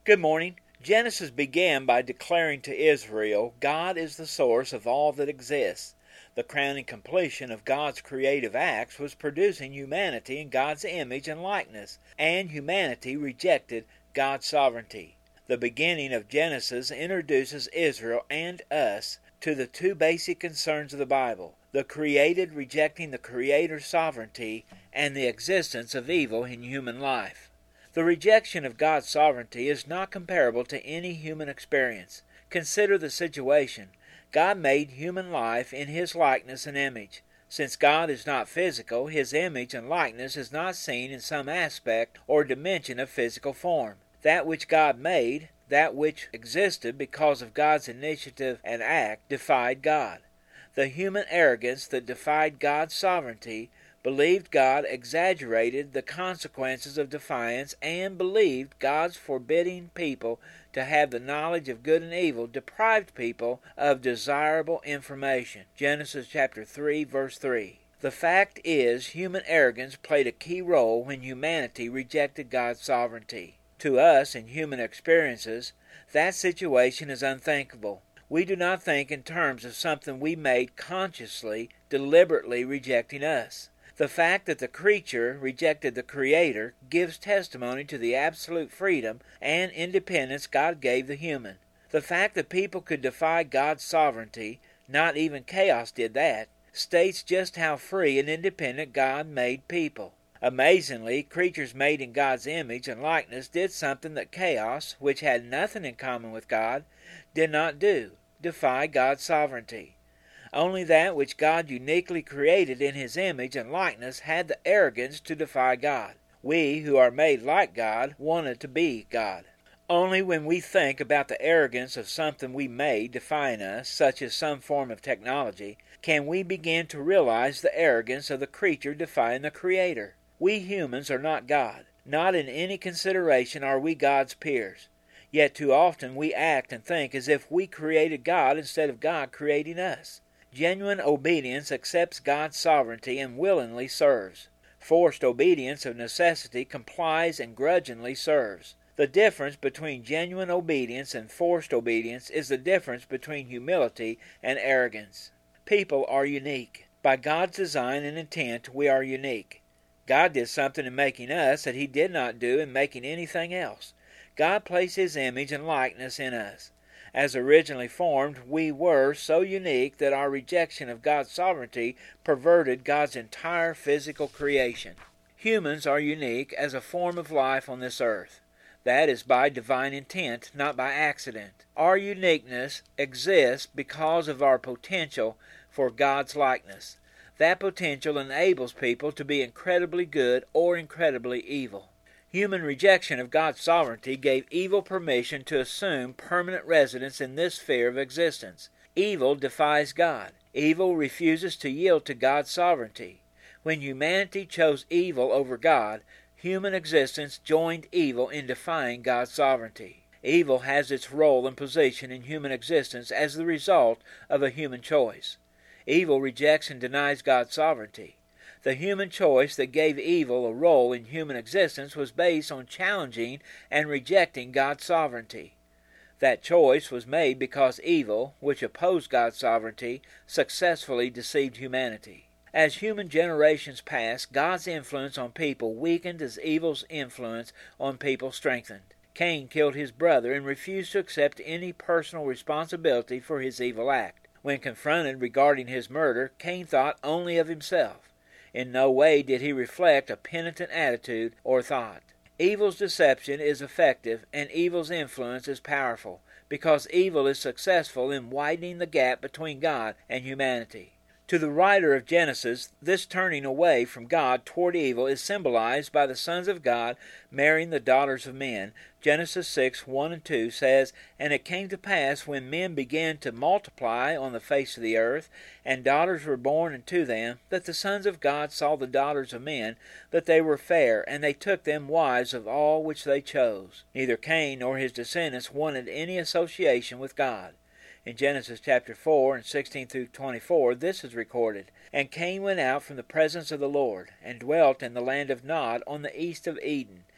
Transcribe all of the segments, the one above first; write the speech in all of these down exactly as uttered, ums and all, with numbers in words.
Good morning. Genesis began by declaring to Israel, God is the source of all that exists. The crowning completion of God's creative acts was producing humanity in God's image and likeness, and humanity rejected God's sovereignty. The beginning of Genesis introduces Israel and us to the two basic concerns of the Bible, the created rejecting the Creator's sovereignty, and the existence of evil in human life. The rejection of God's sovereignty is not comparable to any human experience. Consider the situation. God made human life in His likeness and image. Since God is not physical, His image and likeness is not seen in some aspect or dimension of physical form. That which God made, that which existed because of God's initiative and act, defied God. The human arrogance that defied God's sovereignty believed God exaggerated the consequences of defiance, and believed God's forbidding people to have the knowledge of good and evil deprived people of desirable information. Genesis chapter three, verse three. The fact is, human arrogance played a key role when humanity rejected God's sovereignty. To us, in human experiences, that situation is unthinkable. We do not think in terms of something we made consciously, deliberately rejecting us. The fact that the creature rejected the Creator gives testimony to the absolute freedom and independence God gave the human. The fact that people could defy God's sovereignty, not even chaos did that, states just how free and independent God made people. Amazingly, creatures made in God's image and likeness did something that chaos, which had nothing in common with God, did not do: defy God's sovereignty. Only that which God uniquely created in His image and likeness had the arrogance to defy God. We, who are made like God, wanted to be God. Only when we think about the arrogance of something we made defying us, such as some form of technology, can we begin to realize the arrogance of the creature defying the Creator. We humans are not God. Not in any consideration are we God's peers. Yet too often we act and think as if we created God instead of God creating us. Genuine obedience accepts God's sovereignty and willingly serves. Forced obedience of necessity complies and grudgingly serves. The difference between genuine obedience and forced obedience is the difference between humility and arrogance. People are unique. By God's design and intent, we are unique. God did something in making us that He did not do in making anything else. God placed His image and likeness in us. As originally formed, we were so unique that our rejection of God's sovereignty perverted God's entire physical creation. Humans are unique as a form of life on this earth. That is by divine intent, not by accident. Our uniqueness exists because of our potential for God's likeness. That potential enables people to be incredibly good or incredibly evil. Human rejection of God's sovereignty gave evil permission to assume permanent residence in this sphere of existence. Evil defies God. Evil refuses to yield to God's sovereignty. When humanity chose evil over God, human existence joined evil in defying God's sovereignty. Evil has its role and position in human existence as the result of a human choice. Evil rejects and denies God's sovereignty. The human choice that gave evil a role in human existence was based on challenging and rejecting God's sovereignty. That choice was made because evil, which opposed God's sovereignty, successfully deceived humanity. As human generations passed, God's influence on people weakened as evil's influence on people strengthened. Cain killed his brother and refused to accept any personal responsibility for his evil act. When confronted regarding his murder, Cain thought only of himself. In no way did he reflect a penitent attitude or thought. Evil's deception is effective, and evil's influence is powerful, because evil is successful in widening the gap between God and humanity. To the writer of Genesis, this turning away from God toward evil is symbolized by the sons of God marrying the daughters of men. Genesis six, one and two says, "And it came to pass, when men began to multiply on the face of the earth, and daughters were born unto them, that the sons of God saw the daughters of men, that they were fair, and they took them wives of all which they chose." Neither Cain nor his descendants wanted any association with God. In Genesis chapter four and sixteen through twenty-four, this is recorded. "And Cain went out from the presence of the Lord, and dwelt in the land of Nod on the east of Eden.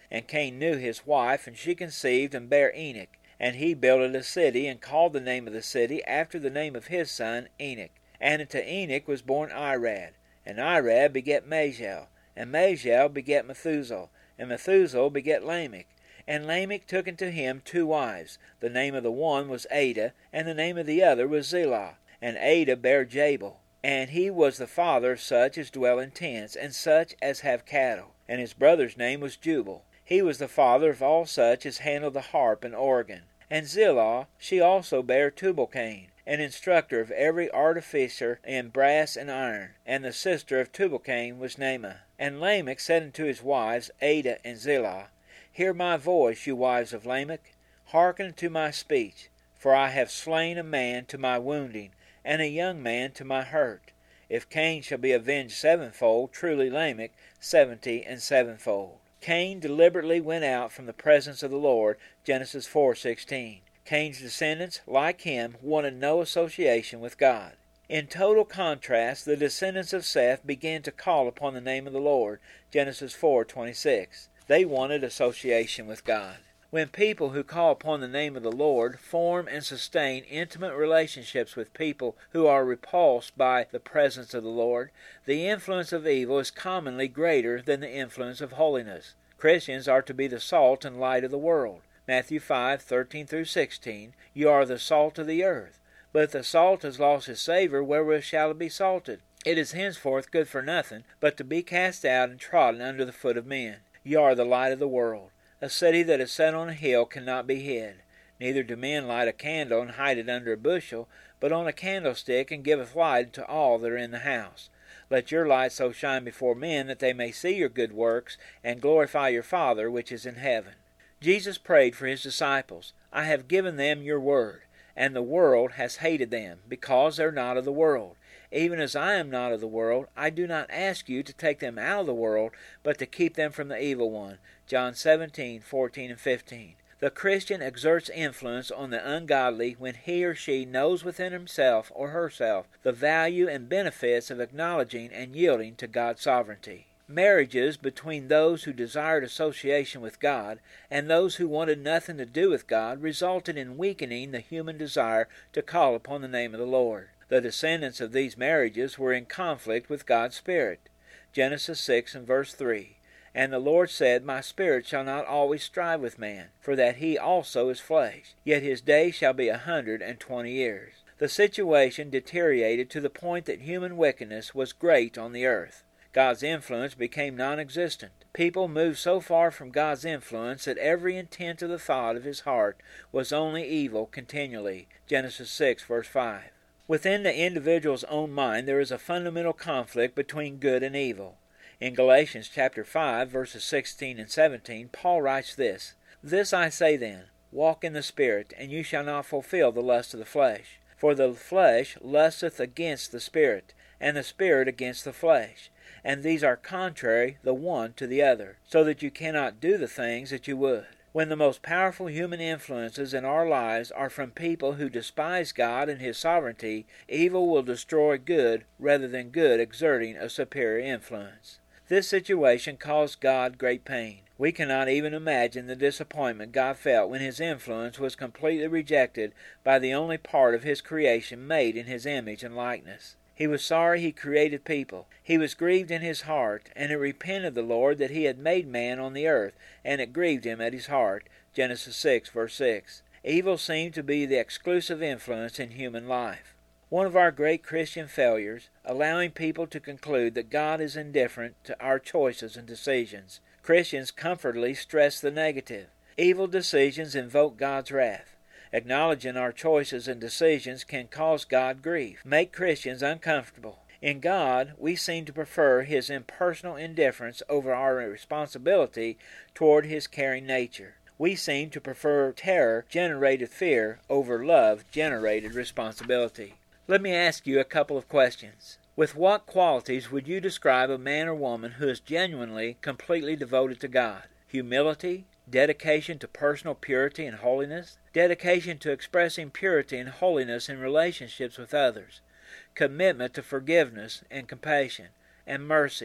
And Cain knew his wife, and she conceived and bare Enoch. And he builded a city, and called the name of the city after the name of his son Enoch. And unto Enoch was born Irad. And Irad begat Majal. And Majal begat Methuselah. And Methuselah begat Lamech. And Lamech took unto him two wives. The name of the one was Ada, and the name of the other was Zillah. And Ada bare Jabal. And he was the father of such as dwell in tents, and such as have cattle. And his brother's name was Jubal. He was the father of all such as handle the harp and organ. And Zillah, she also bare Tubal-Cain, an instructor of every artificer in brass and iron. And the sister of Tubal-Cain was Naamah. And Lamech said unto his wives, Ada and Zillah, Hear my voice, you wives of Lamech. Hearken unto my speech. For I have slain a man to my wounding, and a young man to my hurt. If Cain shall be avenged sevenfold, truly Lamech seventy and sevenfold. Cain deliberately went out from the presence of the Lord, Genesis four sixteen. Cain's descendants, like him, wanted no association with God. In total contrast, the descendants of Seth began to call upon the name of the Lord, Genesis four twenty-six. They wanted association with God. When people who call upon the name of the Lord form and sustain intimate relationships with people who are repulsed by the presence of the Lord, the influence of evil is commonly greater than the influence of holiness. Christians are to be the salt and light of the world. Matthew five thirteen through sixteen, You are the salt of the earth. But if the salt has lost his savour, wherewith shall it be salted? It is henceforth good for nothing, but to be cast out and trodden under the foot of men. You are the light of the world. A city that is set on a hill cannot be hid. Neither do men light a candle and hide it under a bushel, but on a candlestick, and giveth light to all that are in the house. Let your light so shine before men, that they may see your good works, and glorify your Father which is in heaven. Jesus prayed for his disciples, I have given them your word, and the world has hated them, because they are not of the world. Even as I am not of the world, I do not ask you to take them out of the world, but to keep them from the evil one. John seventeen fourteen and fifteen. The Christian exerts influence on the ungodly when he or she knows within himself or herself the value and benefits of acknowledging and yielding to God's sovereignty. Marriages between those who desired association with God and those who wanted nothing to do with God resulted in weakening the human desire to call upon the name of the Lord. The descendants of these marriages were in conflict with God's Spirit. Genesis six and verse three. And the Lord said, My spirit shall not always strive with man, for that he also is flesh. Yet his days shall be a hundred and twenty years. The situation deteriorated to the point that human wickedness was great on the earth. God's influence became non-existent. People moved so far from God's influence that every intent of the thought of his heart was only evil continually. Genesis six verse five. Within the individual's own mind there is a fundamental conflict between good and evil. In Galatians chapter five, verses sixteen and seventeen, Paul writes this, This I say then, walk in the Spirit, and you shall not fulfill the lust of the flesh. For the flesh lusteth against the Spirit, and the Spirit against the flesh. And these are contrary the one to the other, so that you cannot do the things that you would. When the most powerful human influences in our lives are from people who despise God and His sovereignty, evil will destroy good rather than good exerting a superior influence. This situation caused God great pain. We cannot even imagine the disappointment God felt when His influence was completely rejected by the only part of His creation made in His image and likeness. He was sorry He created people. He was grieved in His heart, and it repented the Lord that He had made man on the earth, and it grieved Him at His heart. Genesis six, verse six. Evil seemed to be the exclusive influence in human life. One of our great Christian failures, allowing people to conclude that God is indifferent to our choices and decisions. Christians comfortably stress the negative. Evil decisions invoke God's wrath. Acknowledging our choices and decisions can cause God grief, make Christians uncomfortable. In God, we seem to prefer His impersonal indifference over our responsibility toward His caring nature. We seem to prefer terror-generated fear over love-generated responsibility. Let me ask you a couple of questions. With what qualities would you describe a man or woman who is genuinely, completely devoted to God? Humility? Dedication to personal purity and holiness? Dedication to expressing purity and holiness in relationships with others? Commitment to forgiveness and compassion and mercy?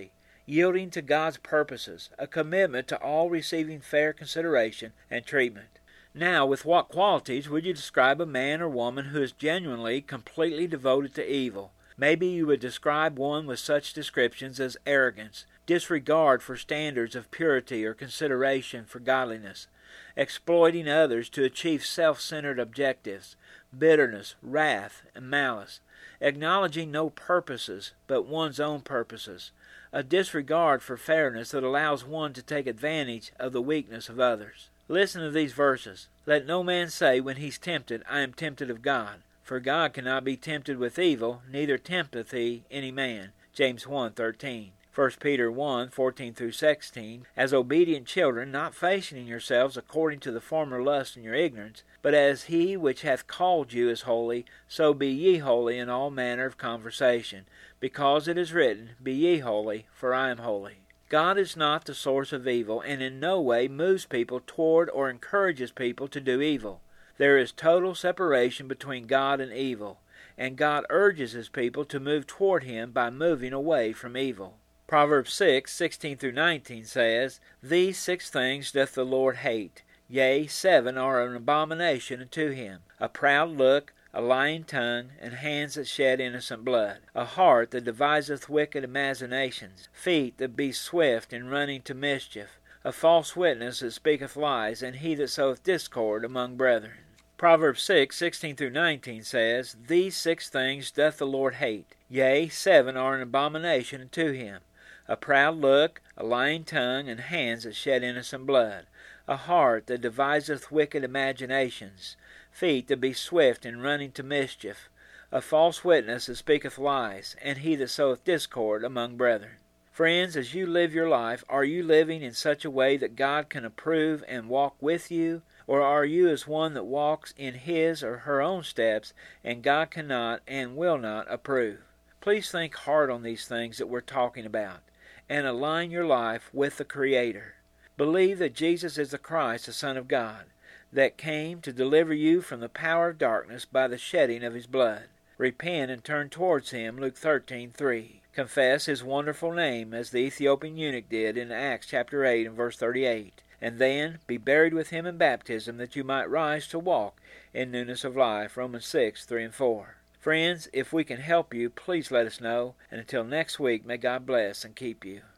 yielding to God's purposes, a commitment to all receiving fair consideration and treatment. Now, with what qualities would you describe a man or woman who is genuinely, completely devoted to evil? Maybe you would describe one with such descriptions as arrogance, disregard for standards of purity or consideration for godliness, exploiting others to achieve self-centered objectives, bitterness, wrath, and malice, acknowledging no purposes but one's own purposes, a disregard for fairness that allows one to take advantage of the weakness of others. Listen to these verses. Let no man say when he's tempted, I am tempted of God. For God cannot be tempted with evil, neither tempteth he any man. James one thirteen. First Peter one fourteen through sixteen. As obedient children, not fashioning yourselves according to the former lust in your ignorance, but as he which hath called you is holy, so be ye holy in all manner of conversation. Because it is written, Be ye holy, for I am holy. God is not the source of evil, and in no way moves people toward or encourages people to do evil. There is total separation between God and evil, and God urges his people to move toward him by moving away from evil. Proverbs six sixteen through nineteen says, These six things doth the Lord hate, yea, seven are an abomination unto him, a proud look, a lying tongue, and hands that shed innocent blood, a heart that deviseth wicked imaginations, feet that be swift in running to mischief, a false witness that speaketh lies, and he that soweth discord among brethren. Proverbs six sixteen through nineteen says, These six things doth the Lord hate, yea, seven are an abomination unto him, a proud look, a lying tongue, and hands that shed innocent blood, a heart that deviseth wicked imaginations, feet that be swift in running to mischief, a false witness that speaketh lies, and he that soweth discord among brethren. Friends, as you live your life, are you living in such a way that God can approve and walk with you? Or are you as one that walks in his or her own steps, and God cannot and will not approve? Please think hard on these things that we're talking about, and align your life with the Creator. Believe that Jesus is the Christ, the Son of God, that came to deliver you from the power of darkness by the shedding of his blood. Repent and turn towards him, Luke thirteen three. Confess his wonderful name as the Ethiopian eunuch did in Acts chapter eight and verse thirty-eight. And then be buried with him in baptism, that you might rise to walk in newness of life. Romans six three and four. Friends, if we can help you, please let us know. And until next week, may God bless and keep you.